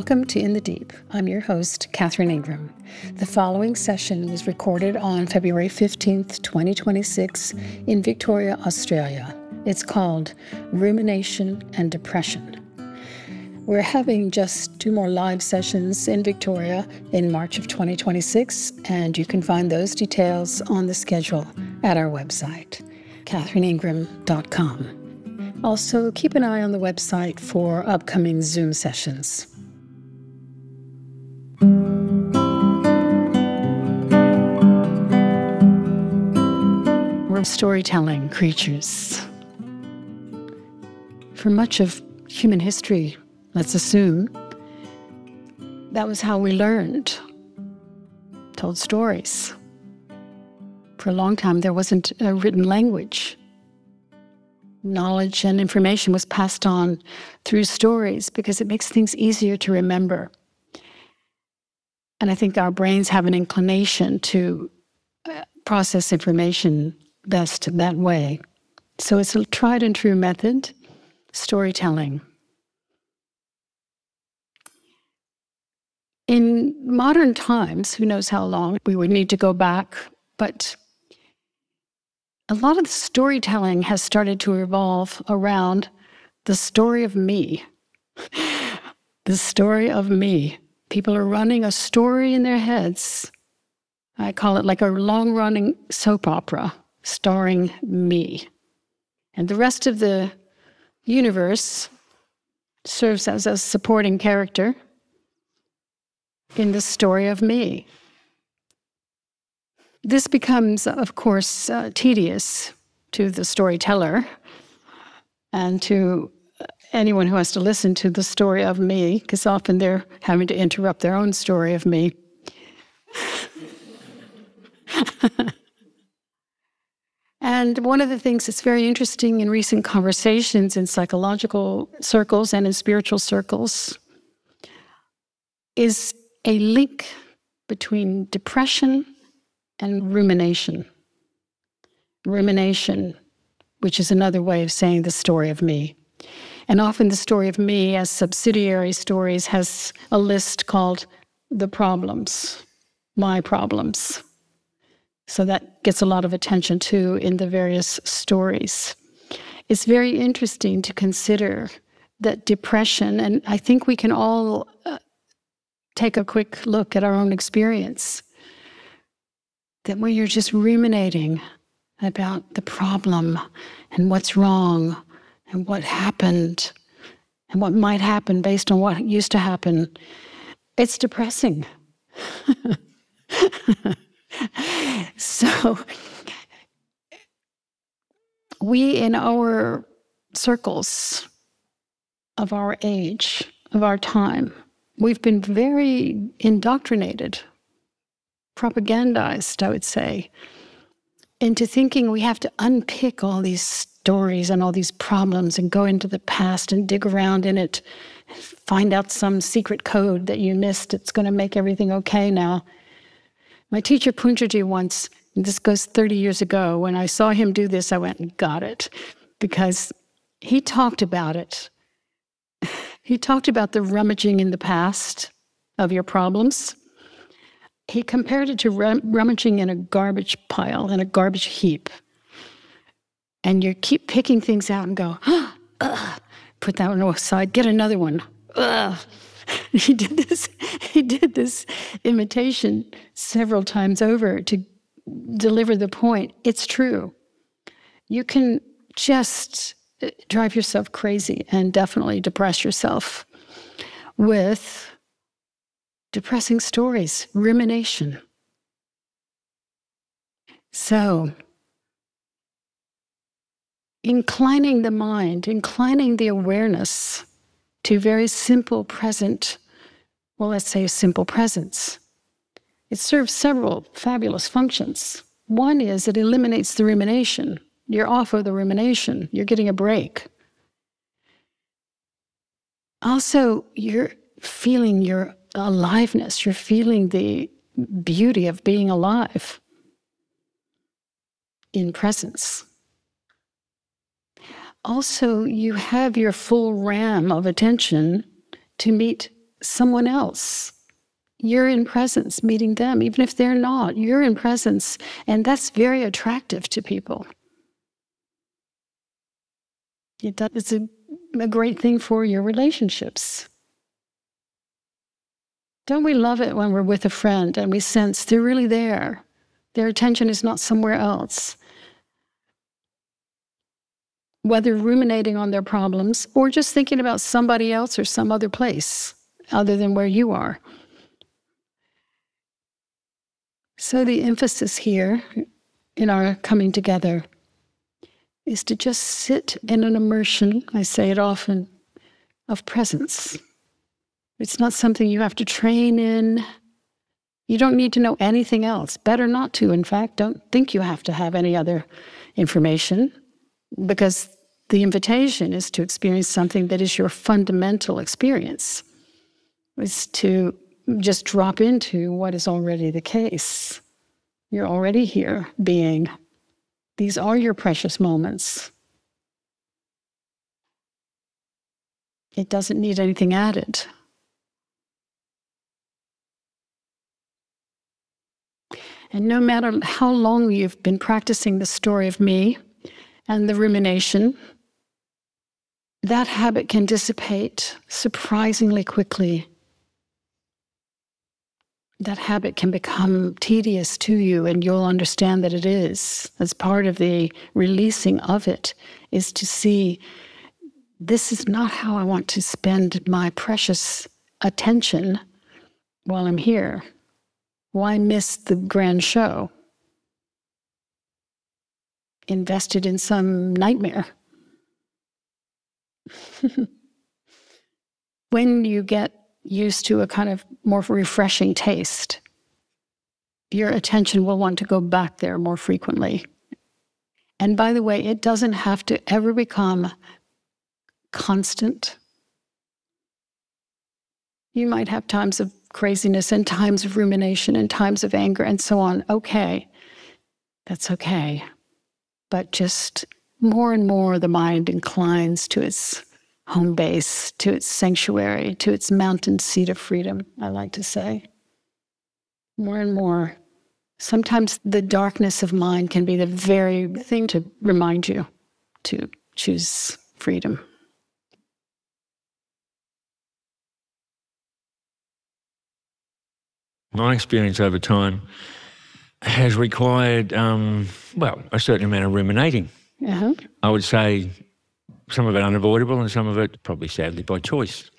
Welcome to In the Deep. I'm your host, Catherine Ingram. The following session was recorded on February 15th, 2026 in Victoria, Australia. It's called Rumination and Depression. We're having just 2 more live sessions in Victoria in March of 2026, and you can find those details on the schedule at our website, catherineingram.com. Also, keep an eye on the website for upcoming Zoom sessions. We're storytelling creatures. For much of human history, let's assume, that was how we learned. Told stories. For a long time, there wasn't a written language. Knowledge and information was passed on through stories because it makes things easier to remember. And I think our brains have an inclination to process information best that way. So it's a tried and true method, storytelling. In modern times, who knows how long we would need to go back, but a lot of the storytelling has started to revolve around the story of me. The story of me. People are running a story in their heads. I call it like a long-running soap opera starring me. And the rest of the universe serves as a supporting character in the story of me. This becomes, of course, tedious to the storyteller and to anyone who has to listen to the story of me, because often they're having to interrupt their own story of me. And one of the things that's very interesting in recent conversations in psychological circles and in spiritual circles is a link between depression and rumination. Rumination, which is another way of saying the story of me. And often the story of me, as subsidiary stories, has a list called the problems, my problems. So that gets a lot of attention too in the various stories. It's very interesting to consider that depression, and I think we can all take a quick look at our own experience, that when you're just ruminating about the problem and what's wrong and what happened and what might happen based on what used to happen, it's depressing. So we in our circles of our age, of our time, we've been very indoctrinated, propagandized, I would say, into thinking we have to unpick all these stories and all these problems and go into the past and dig around in it, find out some secret code that you missed. It's going to make everything okay now. My teacher Punjaji once, and this goes 30 years ago, when I saw him do this, I went and got it, because he talked about it. He talked about the rummaging in the past of your problems. He compared it to rummaging in a garbage pile, in a garbage heap. And you keep picking things out and go, put that one aside, get another one. He did this imitation several times over to deliver the point. It's true. You can just drive yourself crazy and definitely depress yourself with depressing stories, rumination. So, inclining the mind, inclining the awareness to very simple present, well, let's say simple presence. It serves several fabulous functions. One is it eliminates the rumination. You're off of the rumination. You're getting a break. Also, you're feeling your aliveness. You're feeling the beauty of being alive in presence. Also, you have your full RAM of attention to meet someone else. You're in presence, meeting them. Even if they're not, you're in presence. And that's very attractive to people. It's a great thing for your relationships. Don't we love it when we're with a friend and we sense they're really there? Their attention is not somewhere else. Whether ruminating on their problems or just thinking about somebody else or some other place other than where you are. So the emphasis here in our coming together is to just sit in an immersion, I say it often, of presence. It's not something you have to train in. You don't need to know anything else. Better not to, in fact. Don't think you have to have any other information, because the invitation is to experience something that is your fundamental experience. It's to just drop into what is already the case. You're already here being. These are your precious moments. It doesn't need anything added. And no matter how long you've been practicing the story of me and the rumination, that habit can dissipate surprisingly quickly. That habit can become tedious to you, and you'll understand that it is. As part of the releasing of it is to see, this is not how I want to spend my precious attention while I'm here. Why miss the grand show? Invested in some nightmare. When you get used to a kind of more refreshing taste, your attention will want to go back there more frequently. And by the way, it doesn't have to ever become constant. You might have times of craziness and times of rumination and times of anger and so on. Okay, that's okay. But just more and more the mind inclines to its home base, to its sanctuary, to its mountain seat of freedom, I like to say. More and more. Sometimes the darkness of mind can be the very thing to remind you to choose freedom. My experience over time has required, a certain amount of ruminating. Uh-huh. I would say some of it unavoidable and some of it probably sadly by choice.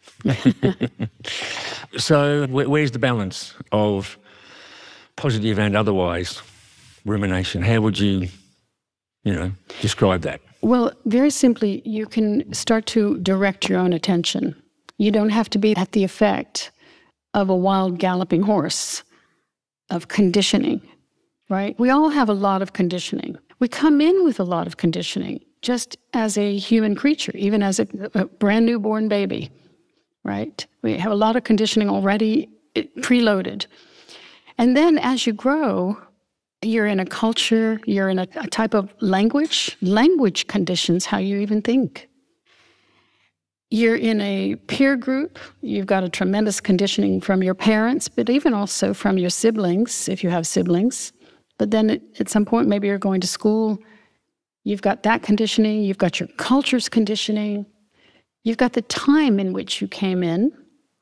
So where's the balance of positive and otherwise rumination? How would you describe that? Well, very simply, you can start to direct your own attention. You don't have to be at the effect of a wild galloping horse, of conditioning, right? We all have a lot of conditioning. We come in with a lot of conditioning, just as a human creature, even as a brand new born baby, right? We have a lot of conditioning already preloaded. And then as you grow, you're in a culture, you're in a type of language. Language conditions how you even think. You're in a peer group. You've got a tremendous conditioning from your parents, but even also from your siblings, if you have siblings. But then at some point, maybe you're going to school. You've got that conditioning. You've got your culture's conditioning. You've got the time in which you came in.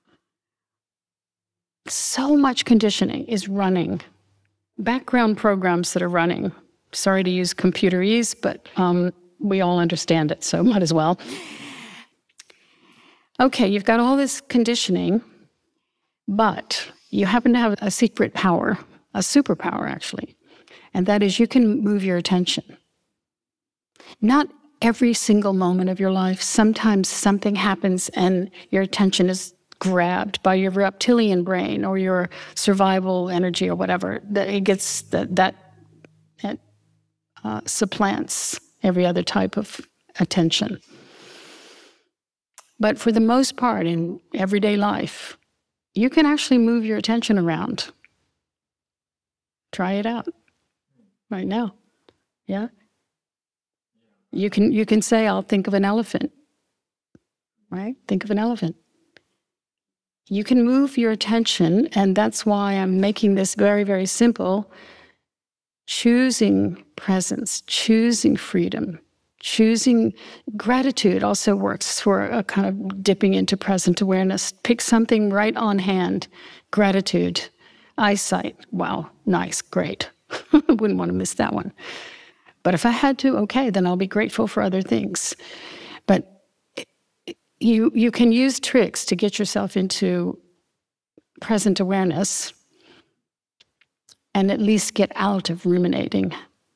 So much conditioning is running. Background programs that are running. Sorry to use computerese, but we all understand it, so might as well. Okay, you've got all this conditioning, but you happen to have a secret power, a superpower actually, and that is you can move your attention. Not every single moment of your life. Sometimes something happens and your attention is grabbed by your reptilian brain or your survival energy or whatever. It gets that supplants every other type of attention. But for the most part, in everyday life, you can actually move your attention around. Try it out right now. Yeah? You can say, I'll think of an elephant. Right? Think of an elephant. You can move your attention, and that's why I'm making this very, very simple. Choosing presence, choosing freedom, choosing gratitude also works for a kind of dipping into present awareness. Pick something right on hand. Gratitude, eyesight. Wow, nice, great. I wouldn't want to miss that one. But if I had to, okay, then I'll be grateful for other things. But you can use tricks to get yourself into present awareness and at least get out of ruminating.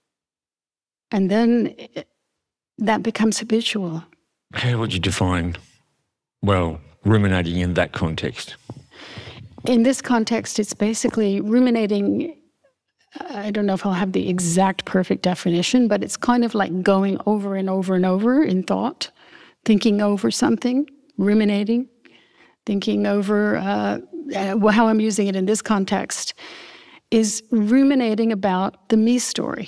And then that becomes habitual. How would you define, ruminating in that context? In this context, it's basically ruminating. I don't know if I'll have the exact perfect definition, but it's kind of like going over and over and over in thought, thinking over something, ruminating, thinking over how I'm using it in this context is ruminating about the me story.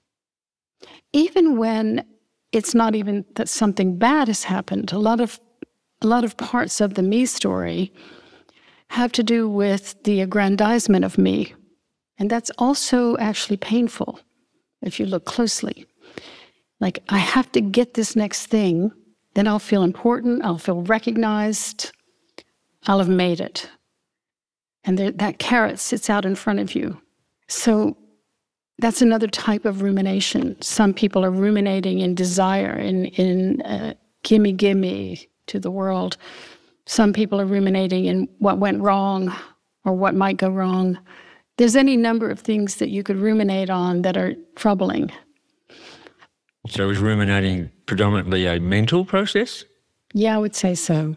Even when it's not even that something bad has happened, a lot of parts of the me story have to do with the aggrandizement of me. And that's also actually painful if you look closely. Like, I have to get this next thing, then I'll feel important, I'll feel recognized, I'll have made it. And that carrot sits out in front of you. So that's another type of rumination. Some people are ruminating in desire, in gimme, gimme to the world. Some people are ruminating in what went wrong or what might go wrong. There's any number of things that you could ruminate on that are troubling. So is ruminating predominantly a mental process? Yeah, I would say so.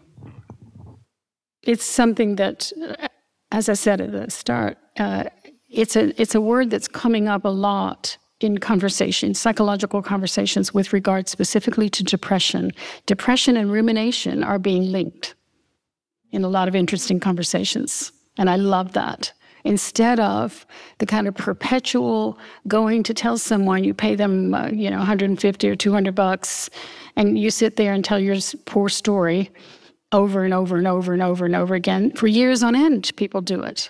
It's something that, as I said at the start, it's a word that's coming up a lot in conversations, psychological conversations with regard specifically to depression. Depression and rumination are being linked in a lot of interesting conversations, and I love that. Instead of the kind of perpetual going to tell someone, you pay them, $150 or $200, and you sit there and tell your poor story over and over and over and over and over again. For years on end, people do it.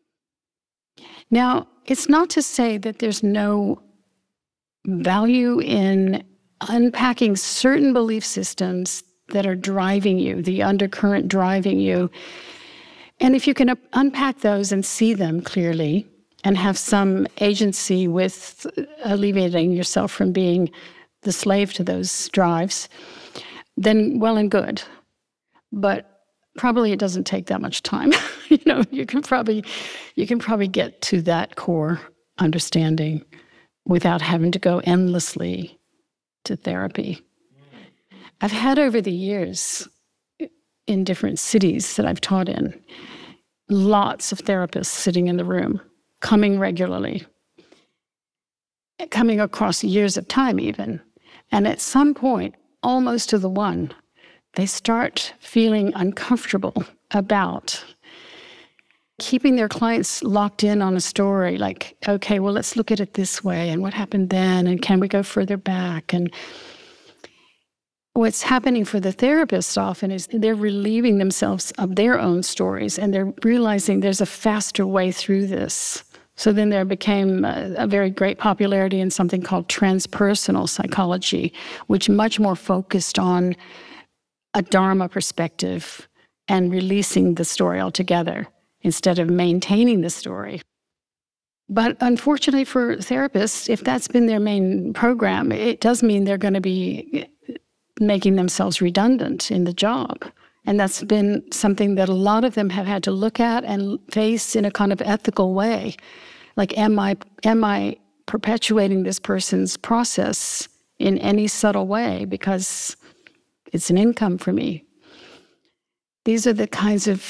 Now, it's not to say that there's no value in unpacking certain belief systems that are driving you, the undercurrent driving you. And if you can unpack those and see them clearly and have some agency with alleviating yourself from being the slave to those drives, then well and good. But probably it doesn't take that much time. You can probably get to that core understanding without having to go endlessly to therapy. I've had over the years in different cities that I've taught in, lots of therapists sitting in the room, coming regularly, coming across years of time even. And at some point, almost to the one, they start feeling uncomfortable about keeping their clients locked in on a story, like, okay, well, let's look at it this way, and what happened then, and can we go further back? And what's happening for the therapist often is they're relieving themselves of their own stories, and they're realizing there's a faster way through this. So then there became a very great popularity in something called transpersonal psychology, which much more focused on a Dharma perspective and releasing the story altogether instead of maintaining the story. But unfortunately for therapists, if that's been their main program, it does mean they're going to be making themselves redundant in the job. And that's been something that a lot of them have had to look at and face in a kind of ethical way. Like, am I perpetuating this person's process in any subtle way because it's an income for me? These are the kinds of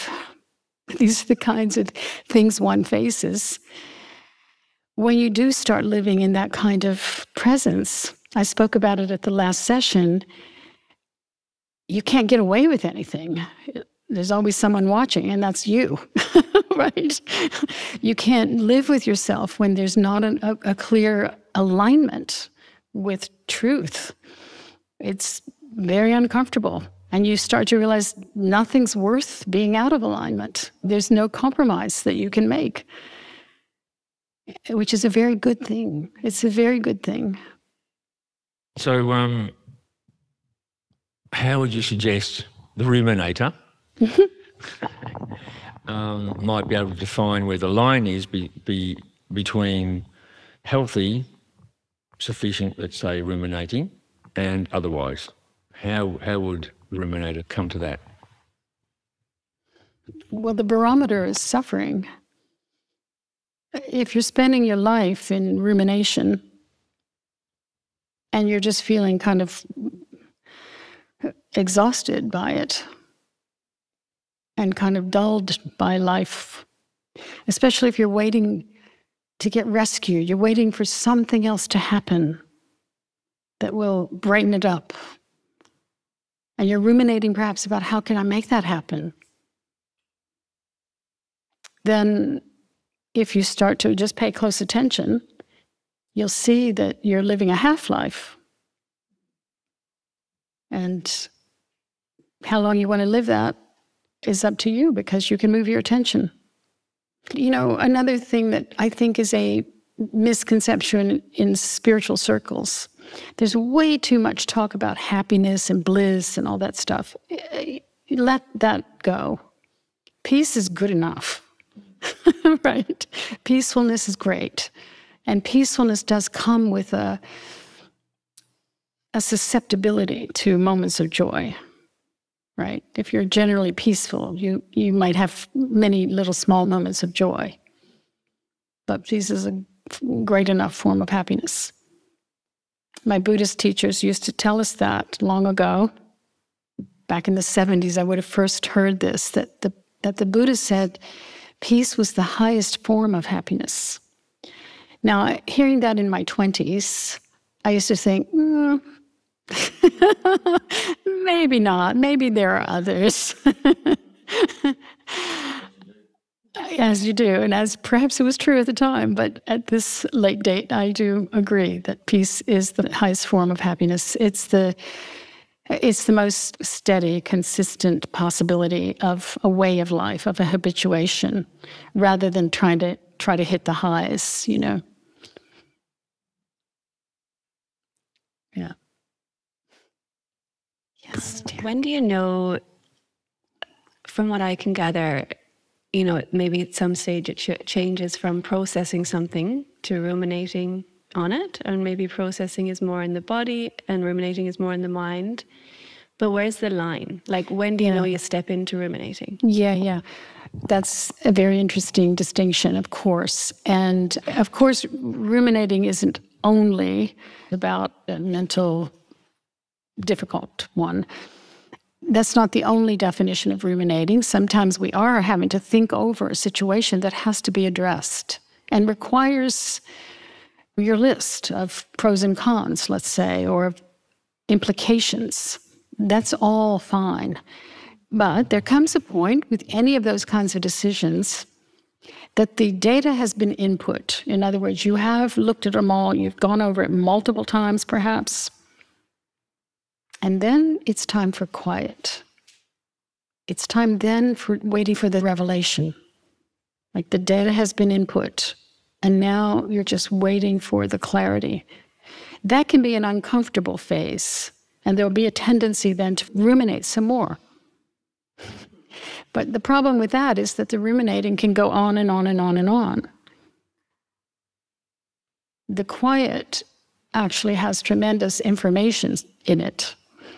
things one faces when you do start living in that kind of presence. I spoke about it at the last session. You can't get away with anything. There's always someone watching, and that's you, right? You can't live with yourself when there's not a clear alignment with truth. It's very uncomfortable. And you start to realize nothing's worth being out of alignment. There's no compromise that you can make, which is a very good thing. It's a very good thing. So how would you suggest the ruminator might be able to define where the line is between healthy, sufficient, let's say, ruminating, and otherwise? How would the ruminator come to that? Well, the barometer is suffering. If you're spending your life in rumination and you're just feeling kind of exhausted by it and kind of dulled by life, especially if you're waiting to get rescued, you're waiting for something else to happen that will brighten it up. And you're ruminating perhaps about how can I make that happen? Then if you start to just pay close attention, you'll see that you're living a half-life. And how long you want to live that is up to you, because you can move your attention. You know, another thing that I think is a misconception in spiritual circles, there's way too much talk about happiness and bliss and all that stuff. Let that go. Peace is good enough, right? Peacefulness is great. And peacefulness does come with a susceptibility to moments of joy, right? If you're generally peaceful, you might have many little small moments of joy. But peace is a great enough form of happiness. My Buddhist teachers used to tell us that long ago. Back in the 70s, I would have first heard this, that the Buddha said peace was the highest form of happiness. Now, hearing that in my 20s, I used to think, maybe not. Maybe there are others. As you do, and as perhaps it was true at the time, but at this late date, I do agree that peace is the highest form of happiness. It's the most steady, consistent possibility of a way of life, of a habituation, rather than try to hit the highs, you know. Yeah. Yes, dear. When do you know, from what I can gather, you know, maybe at some stage it changes from processing something to ruminating on it, and maybe processing is more in the body and ruminating is more in the mind. But where's the line? Like, when do you know you step into ruminating? Yeah. That's a very interesting distinction, of course. And of course, ruminating isn't only about a mental difficult one. That's not the only definition of ruminating. Sometimes we are having to think over a situation that has to be addressed and requires your list of pros and cons, let's say, or of implications. That's all fine. But there comes a point with any of those kinds of decisions that the data has been input. In other words, you have looked at them all, you've gone over it multiple times perhaps, and then it's time for quiet. It's time then for waiting for the revelation. Like the data has been input, and now you're just waiting for the clarity. That can be an uncomfortable phase, and there'll be a tendency then to ruminate some more. But the problem with that is that the ruminating can go on and on and on and on. The quiet actually has tremendous information in it.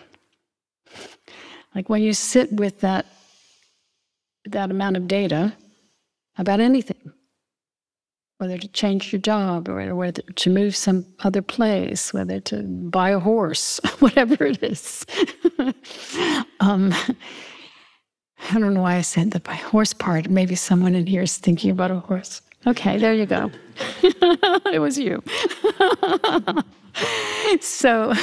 Like when you sit with that amount of data about anything, whether to change your job or whether to move some other place, whether to buy a horse, whatever it is. I don't know why I said the by horse part. Maybe someone in here is thinking about a horse. Okay, there you go. It was you. So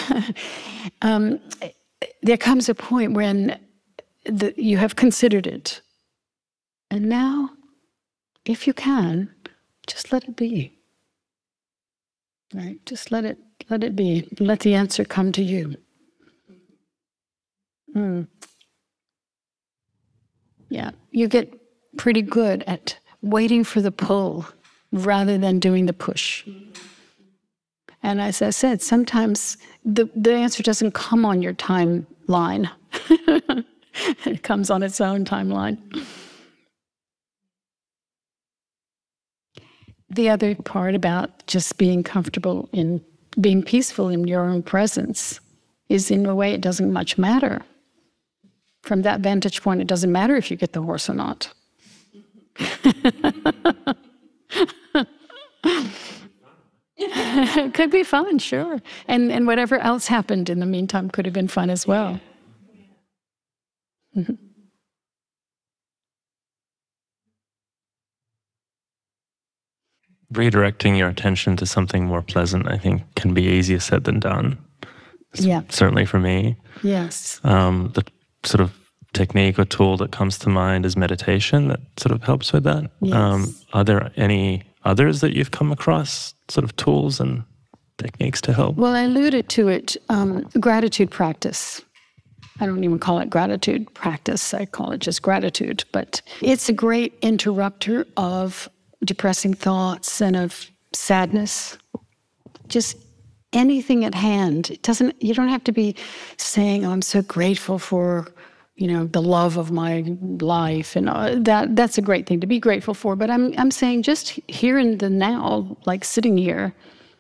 there comes a point when you have considered it. And now, if you can, just let it be. Right? Just let it be. Let the answer come to you. Yeah, you get pretty good at waiting for the pull rather than doing the push. And as I said, sometimes the answer doesn't come on your timeline. It comes on its own timeline. The other part about just being comfortable in being peaceful in your own presence is, in a way, it doesn't much matter. From that vantage point, it doesn't matter if you get the horse or not. It could be fun, sure. And whatever else happened in the meantime could have been fun as well. Redirecting your attention to something more pleasant, I think, can be easier said than done. Yeah. Certainly for me. Yes. The sort of technique or tool that comes to mind is meditation that sort of helps with that. Yes. Are there any others that you've come across, sort of tools and techniques to help? Well, I alluded to it, gratitude practice. I don't even call it gratitude practice. I call it just gratitude. But it's a great interrupter of depressing thoughts and of sadness. Just anything at hand. You don't have to be saying, "Oh, I'm so grateful for, the love of my life," and that's a great thing to be grateful for. But I'm saying just here in the now, like sitting here,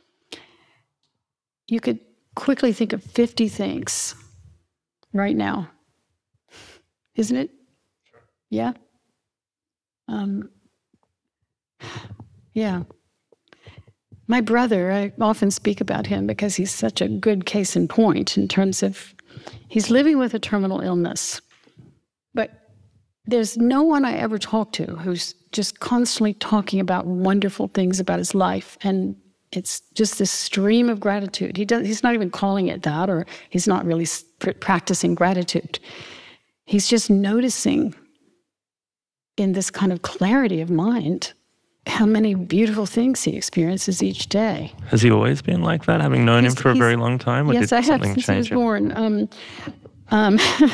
you could quickly think of 50 things right now, isn't it? Yeah. Yeah. My brother, I often speak about him because he's such a good case in point in terms of he's living with a terminal illness. But there's no one I ever talk to who's just constantly talking about wonderful things about his life. And it's just this stream of gratitude. He's not even calling it that, or he's not really practicing gratitude. He's just noticing in this kind of clarity of mind how many beautiful things he experiences each day. Has he always been like that, having known him for a very long time? Or yes, did I have something since he was change him? born.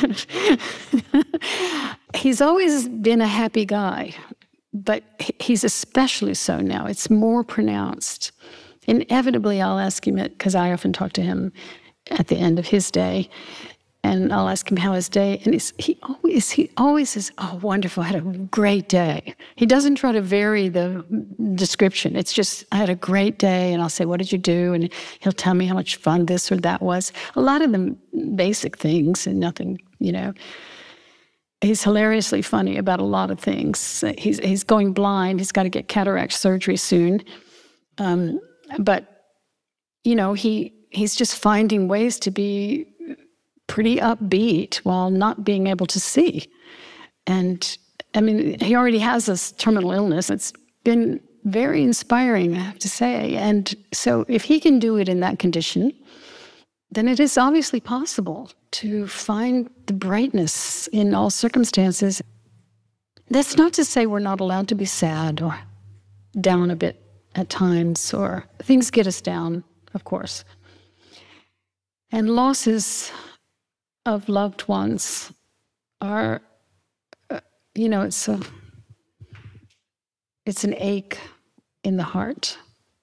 He's always been a happy guy, but he's especially so now. It's more pronounced. Inevitably, I'll ask him it, because I often talk to him at the end of his day, and I'll ask him how his day, and he always says, "Oh, wonderful, I had a great day." He doesn't try to vary the description. It's just, "I had a great day," and I'll say, "What did you do?" And he'll tell me how much fun this or that was. A lot of them basic things and nothing, He's hilariously funny about a lot of things. He's going blind. He's got to get cataract surgery soon. But he's just finding ways to be pretty upbeat while not being able to see. And I mean, he already has this terminal illness. It's been very inspiring, I have to say. And so if he can do it in that condition, then it is obviously possible to find the brightness in all circumstances. That's not to say we're not allowed to be sad or down a bit at times, or things get us down, of course. And losses of loved ones are, it's an ache in the heart.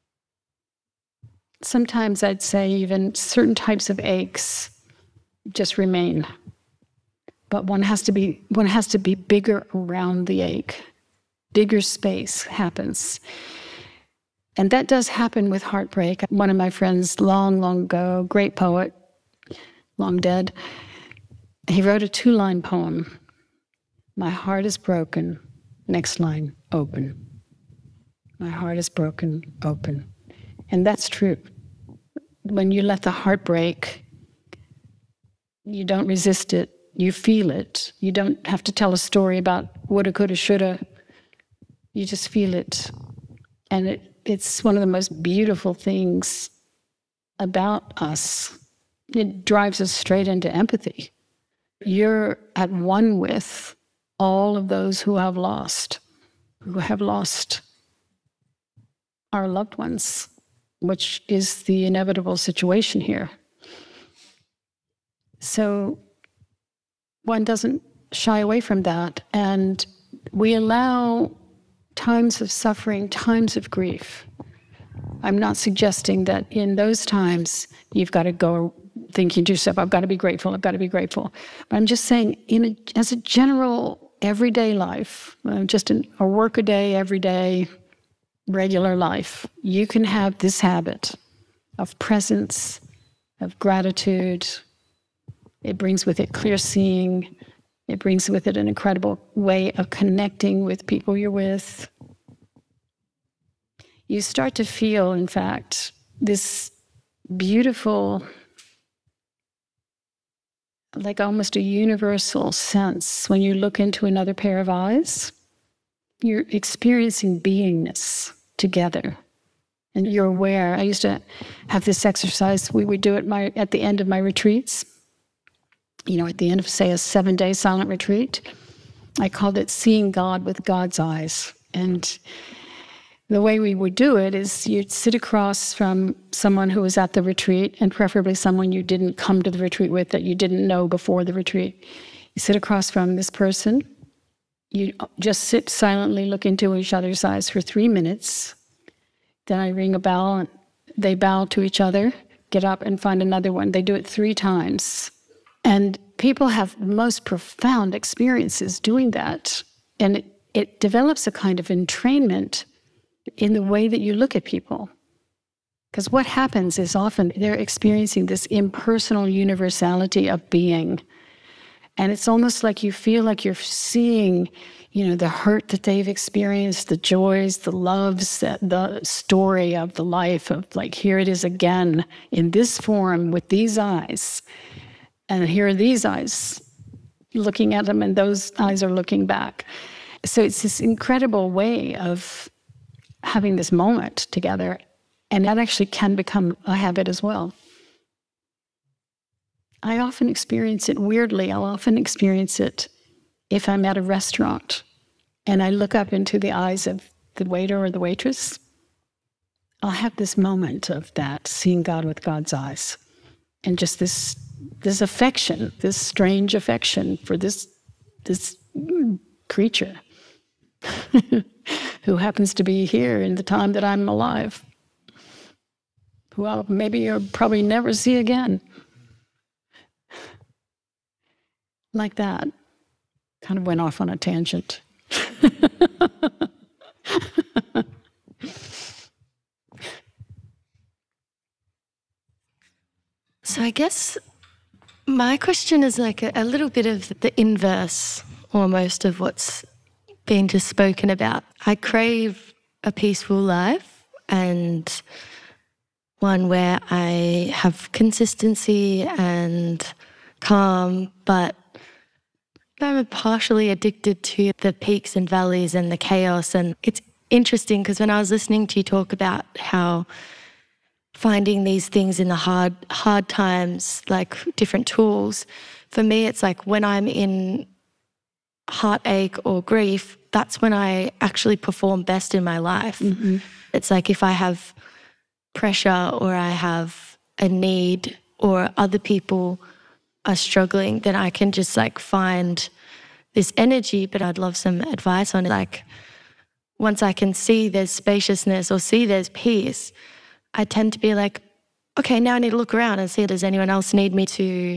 Sometimes I'd say even certain types of aches just remain, but one has to be bigger around the ache. Bigger space happens. And that does happen with heartbreak. One of my friends long, long ago, great poet, long dead, he wrote a 2-line poem. "My heart is broken." Next line, "Open." My heart is broken, open. And that's true. When you let the heart break, you don't resist it, you feel it. You don't have to tell a story about woulda, coulda, shoulda. You just feel it. And it's one of the most beautiful things about us. It drives us straight into empathy. You're at one with all of those who have lost our loved ones, which is the inevitable situation here. So one doesn't shy away from that. And we allow times of suffering, times of grief. I'm not suggesting that in those times you've got to go thinking to yourself, I've got to be grateful, I've got to be grateful. But I'm just saying, as a general everyday life, just a work-a-day, everyday, regular life, you can have this habit of presence, of gratitude. It brings with it clear seeing. It brings with it an incredible way of connecting with people you're with. You start to feel, in fact, this beautiful, like almost a universal sense. When you look into another pair of eyes, you're experiencing beingness together. And you're aware. I used to have this exercise. We would do it at the end of my retreats. At the end of, say, a 7-day silent retreat. I called it seeing God with God's eyes. And the way we would do it is you'd sit across from someone who was at the retreat, and preferably someone you didn't come to the retreat with, that you didn't know before the retreat. You sit across from this person. You just sit silently, look into each other's eyes for 3 minutes. Then I ring a bell, and they bow to each other, get up and find another one. They do it 3 times. And people have the most profound experiences doing that. And it develops a kind of entrainment in the way that you look at people. Because what happens is often they're experiencing this impersonal universality of being. And it's almost like you feel like you're seeing, the hurt that they've experienced, the joys, the loves, the story of the life of, like, here it is again in this form with these eyes. And here are these eyes looking at them, and those eyes are looking back. So it's this incredible way of having this moment together. And that actually can become a habit as well. I often experience it weirdly. I'll often experience it if I'm at a restaurant and I look up into the eyes of the waiter or the waitress. I'll have this moment of that, seeing God with God's eyes. And just this affection, this strange affection for this creature who happens to be here in the time that I'm alive, who I'll maybe or probably never see again. Like that. Kind of went off on a tangent. So I guess my question is like a little bit of the inverse almost of what's been just spoken about. I crave a peaceful life and one where I have consistency and calm, but I'm partially addicted to the peaks and valleys and the chaos. And it's interesting because when I was listening to you talk about how finding these things in the hard times, like different tools, for me it's like when I'm in heartache or grief, that's when I actually perform best in my life. Mm-hmm. It's like if I have pressure or I have a need or other people are struggling, then I can just like find this energy. But I'd love some advice on it. Like once I can see there's spaciousness or see there's peace, I tend to be like, okay, now I need to look around and see, does anyone else need me to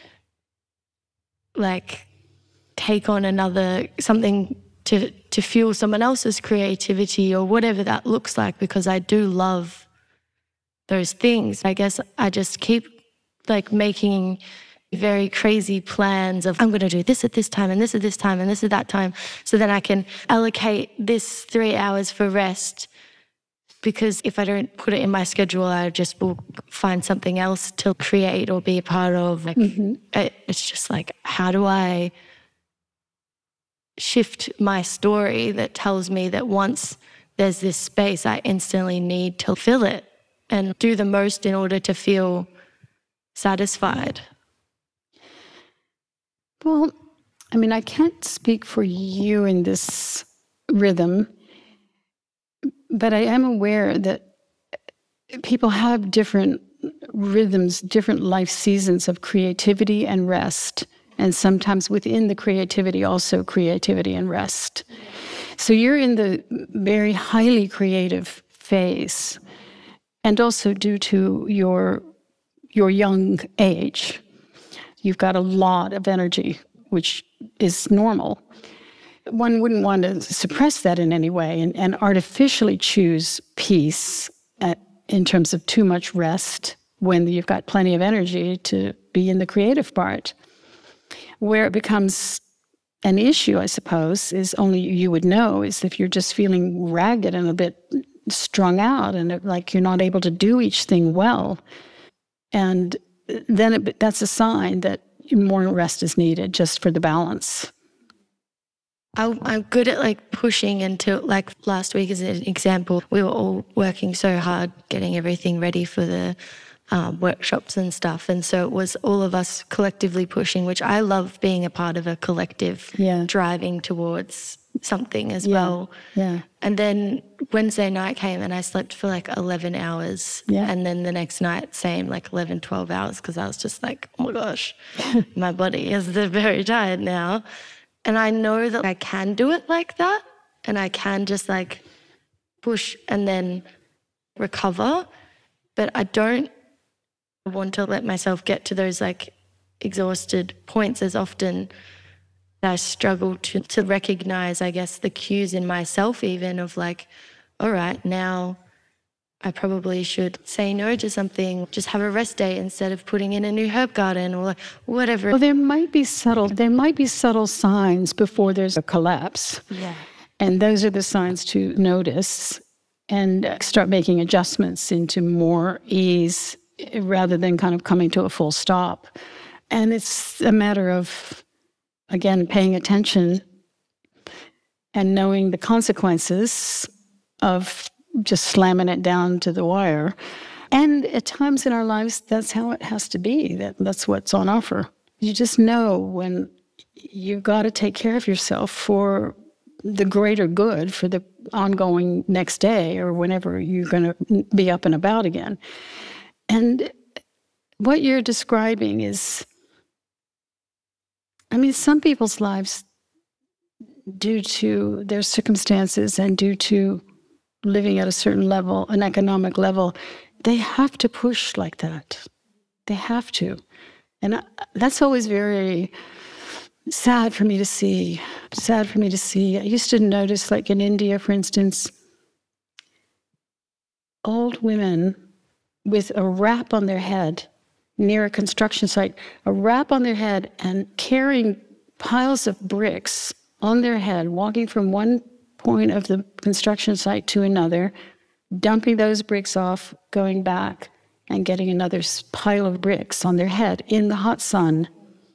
like take on something to fuel someone else's creativity or whatever that looks like, because I do love those things. I guess I just keep like making very crazy plans of I'm going to do this at this time and this at this time and this at that time, so then I can allocate this 3 hours for rest. Because if I don't put it in my schedule, I just will find something else to create or be a part of. Like, it's just like, how do I shift my story that tells me that once there's this space, I instantly need to fill it and do the most in order to feel satisfied? Well, I mean, I can't speak for you in this rhythm, but I am aware that people have different rhythms, different life seasons of creativity and rest And sometimes within the creativity, also creativity and rest. So you're in the very highly creative phase. And also due to your young age, you've got a lot of energy, which is normal. One wouldn't want to suppress that in any way and artificially choose peace in terms of too much rest when you've got plenty of energy to be in the creative part. Where it becomes an issue, I suppose, is only you would know, is if you're just feeling ragged and a bit strung out and like you're not able to do each thing well. And then that's a sign that more rest is needed just for the balance. I'm good at like pushing until, like last week as an example, we were all working so hard getting everything ready for the workshops and stuff. And so it was all of us collectively pushing, which I love being a part of a collective driving towards something as well. Yeah. And then Wednesday night came and I slept for like 11 hours. Yeah. And then the next night, same, like 11, 12 hours, because I was just like, oh my gosh, my body is very tired now. And I know that I can do it like that and I can just like push and then recover, but I don't want to let myself get to those like exhausted points as often. I struggle to recognize, I guess, the cues in myself even of like, all right, now I probably should say no to something, just have a rest day instead of putting in a new herb garden or whatever. Well, there might be subtle signs before there's a collapse. Yeah. And those are the signs to notice and start making adjustments into more ease rather than kind of coming to a full stop. And it's a matter of, again, paying attention and knowing the consequences of just slamming it down to the wire. And at times in our lives, that's how it has to be. That's what's on offer. You just know when you've got to take care of yourself for the greater good, for the ongoing next day or whenever you're going to be up and about again. And what you're describing is, I mean, some people's lives, due to their circumstances and due to living at a certain level, an economic level, they have to push like that. They have to. And that's always very sad for me to see. I used to notice, like in India, for instance, old women with a wrap on their head near a construction site, a wrap on their head and carrying piles of bricks on their head, walking from one point of the construction site to another, dumping those bricks off, going back, and getting another pile of bricks on their head in the hot sun.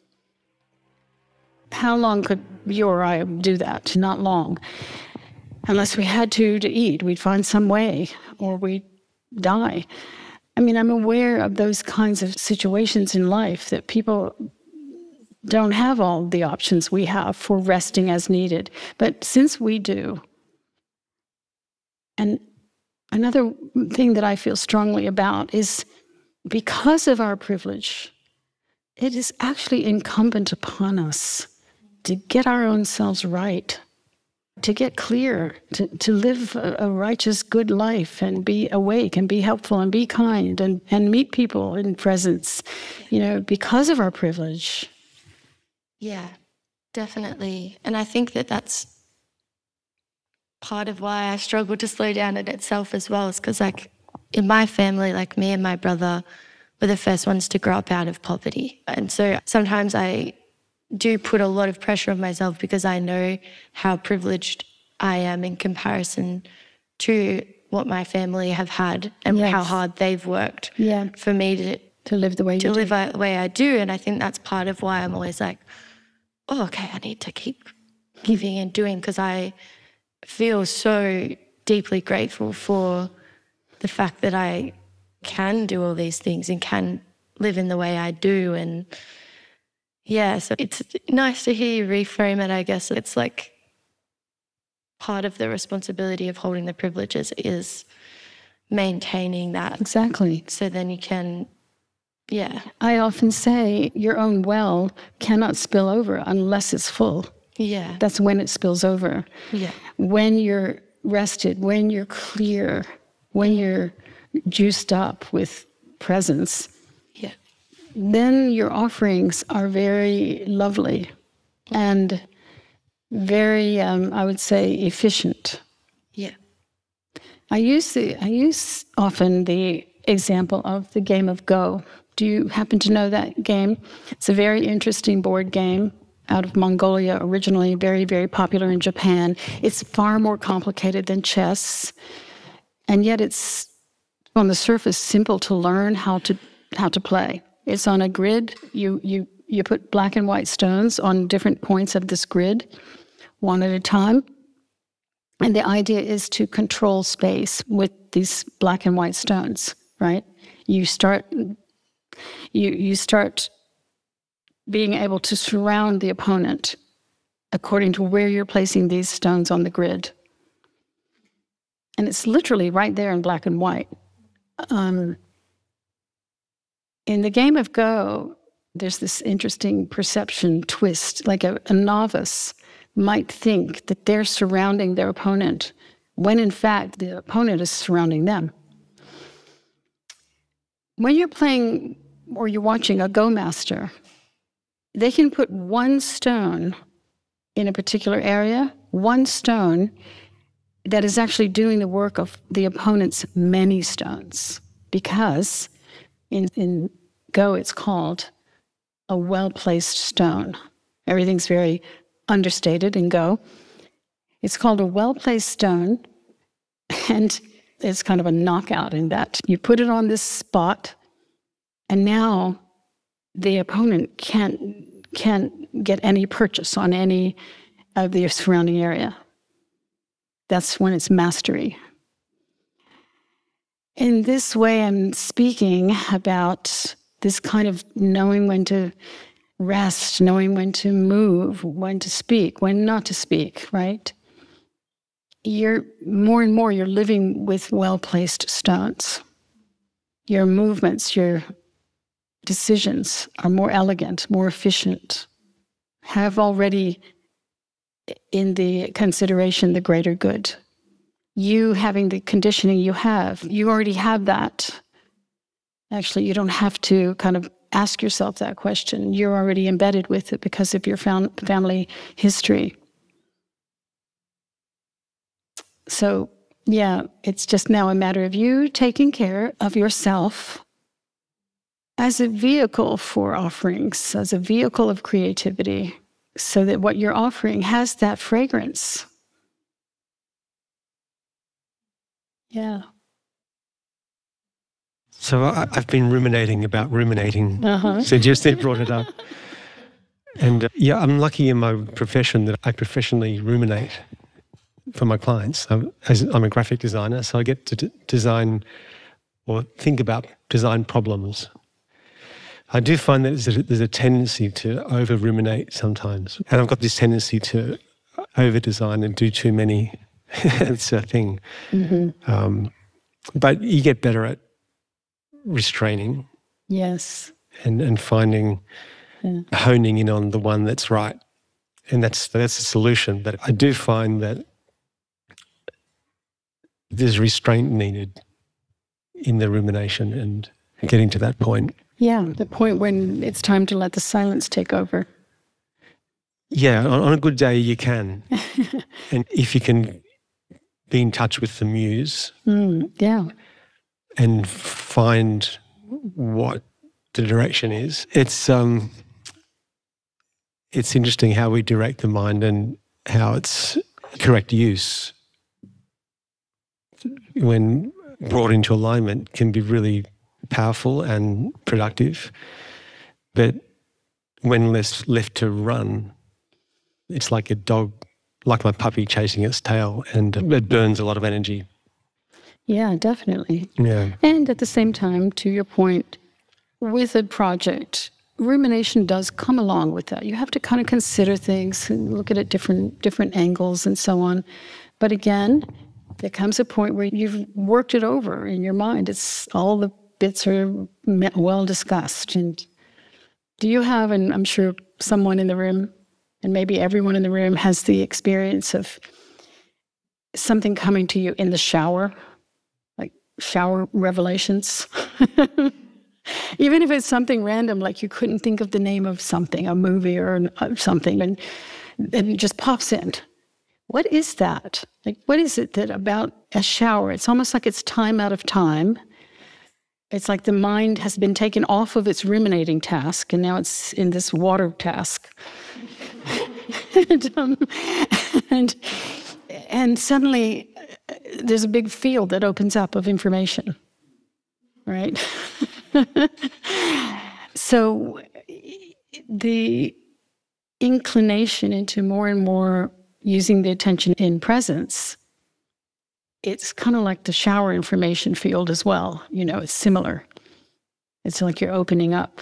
How long could you or I do that? Not long. Unless we had to eat, we'd find some way, or we'd die. I mean, I'm aware of those kinds of situations in life that people don't have all the options we have for resting as needed. But since we do, and another thing that I feel strongly about is because of our privilege, it is actually incumbent upon us to get our own selves right, to get clear, to live a righteous, good life and be awake and be helpful and be kind and meet people in presence, because of our privilege. Yeah, definitely. And I think that that's part of why I struggle to slow down in itself as well, is because like in my family, like me and my brother were the first ones to grow up out of poverty. And so sometimes I do put a lot of pressure on myself because I know how privileged I am in comparison to what my family have had and how hard they've worked for me to live the way the way I do. And I think that's part of why I'm always like, oh, okay, I need to keep giving and doing, because I feel so deeply grateful for the fact that I can do all these things and can live in the way I do. And yeah, so it's nice to hear you reframe it, I guess. It's like part of the responsibility of holding the privileges is maintaining that. Exactly. So then you can Yeah. I often say your own well cannot spill over unless it's full. Yeah. That's when it spills over. Yeah. When you're rested, when you're clear, when you're juiced up with presence, Yeah. then your offerings are very lovely and very, I would say, efficient. Yeah. I use often the example of the game of Go. Do you happen to know that game? It's a very interesting board game out of Mongolia originally, very, very popular in Japan. It's far more complicated than chess, and yet it's on the surface simple to learn how to play. It's on a grid. You put black and white stones on different points of this grid, one at a time. And the idea is to control space with these black and white stones, right? You start being able to surround the opponent according to where you're placing these stones on the grid. And it's literally right there in black and white. In the game of Go, there's this interesting perception twist, like a novice might think that they're surrounding their opponent, when in fact the opponent is surrounding them. When you're playing or you're watching a Go master, they can put one stone in a particular area, one stone that is actually doing the work of the opponent's many stones, because in Go it's called a well-placed stone. Everything's very understated in Go. It's called a well-placed stone, and it's kind of a knockout in that you put it on this spot, and now the opponent can't get any purchase on any of the surrounding area. That's when it's mastery. In this way, I'm speaking about this kind of knowing when to rest, knowing when to move, when to speak, when not to speak, right? You're more and more, you're living with well-placed stones. Your movements, your decisions are more elegant, more efficient, have already in the consideration the greater good. You having the conditioning you already have that. Actually, you don't have to kind of ask yourself that question. You're already embedded with it because of your family history. So, yeah, it's just now a matter of you taking care of yourself as a vehicle for offerings, as a vehicle of creativity, so that what you're offering has that fragrance. Yeah. So I've been ruminating about ruminating since you brought it up. And I'm lucky in my profession that I professionally ruminate for my clients. I'm a graphic designer, so I get to design or think about design problems. I do find that there's a tendency to over-ruminate sometimes. And I've got this tendency to over-design and do too many. It's a thing. Mm-hmm. But you get better at restraining. Yes. And finding, honing in on the one that's right. And that's the solution. But I do find that there's restraint needed in the rumination and getting to that point. Yeah, the point when it's time to let the silence take over. Yeah, on a good day you can. And if you can be in touch with the muse and find what the direction is, it's interesting how we direct the mind and how its correct use, when brought into alignment, can be really powerful and productive. But when left to run, it's like a dog, like my puppy chasing its tail, and it burns a lot of energy. Yeah, definitely. Yeah. And at the same time, to your point, with a project, rumination does come along with that. You have to kind of consider things and look at it different angles and so on. But again, there comes a point where you've worked it over in your mind. It's all the bits are well discussed. And do you have, and I'm sure someone in the room, and maybe everyone in the room has the experience of something coming to you in the shower, like shower revelations? Even if it's something random, like you couldn't think of the name of something, a movie or something, and it just pops in. What is that? Like, what is it that about a shower? It's almost like it's time out of time. It's like the mind has been taken off of its ruminating task, and now it's in this water task. and suddenly there's a big field that opens up of information, right? So the inclination into more and more using the attention in presence, it's kind of like the shower information field as well. You know, it's similar. It's like you're opening up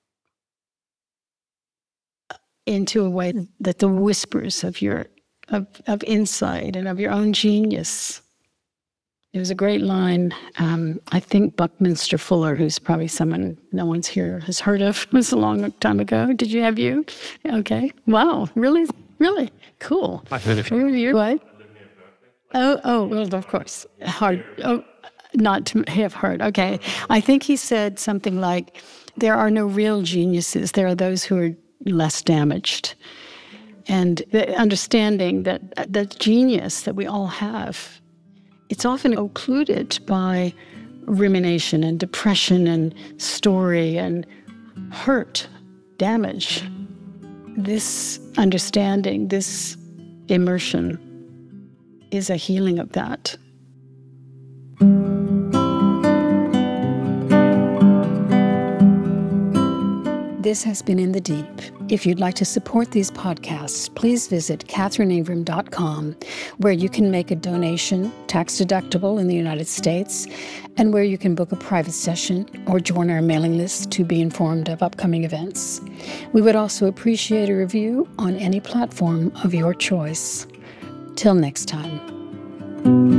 into a way that the whispers of your of insight and of your own genius. It was a great line. I think Buckminster Fuller, who's probably someone no one's here has heard of, it was a long time ago. Did you have you? Okay. Wow. Really? Really? Cool. I heard of you. You what? Oh, well, of course. Hard. Oh, not to have heard. Okay. I think he said something like, there are no real geniuses. There are those who are less damaged. And the understanding that the genius that we all have, it's often occluded by rumination and depression and story and hurt, damage. This understanding, this immersion is a healing of that. This has been In the Deep. If you'd like to support these podcasts, please visit katherineaveram.com, where you can make a donation, tax deductible in the United States, and where you can book a private session or join our mailing list to be informed of upcoming events. We would also appreciate a review on any platform of your choice. Till next time.